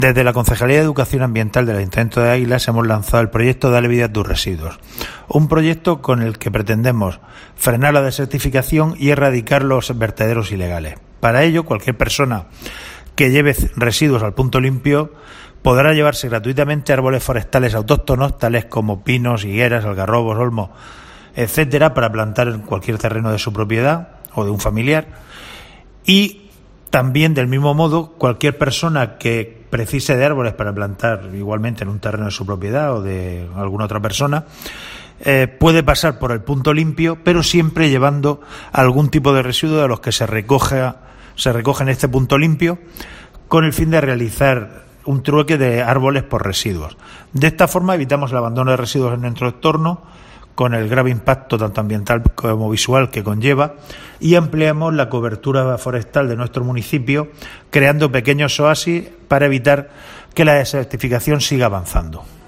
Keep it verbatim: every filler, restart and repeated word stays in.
Desde la Concejalía de Educación Ambiental del Ayuntamiento de Águilas hemos lanzado el proyecto Dale vida a tus residuos, un proyecto con el que pretendemos frenar la desertificación y erradicar los vertederos ilegales. Para ello, cualquier persona que lleve residuos al punto limpio podrá llevarse gratuitamente árboles forestales autóctonos, tales como pinos, higueras, algarrobos, olmos, etcétera, para plantar en cualquier terreno de su propiedad o de un familiar. Y también, del mismo modo, cualquier persona que precise de árboles para plantar igualmente en un terreno de su propiedad o de alguna otra persona, eh, puede pasar por el punto limpio, pero siempre llevando algún tipo de residuo de los que se recoge, se recoge en este punto limpio, con el fin de realizar un trueque de árboles por residuos. De esta forma evitamos el abandono de residuos en nuestro entorno, con el grave impacto tanto ambiental como visual que conlleva, y ampliamos la cobertura forestal de nuestro municipio, creando pequeños oasis para evitar que la desertificación siga avanzando.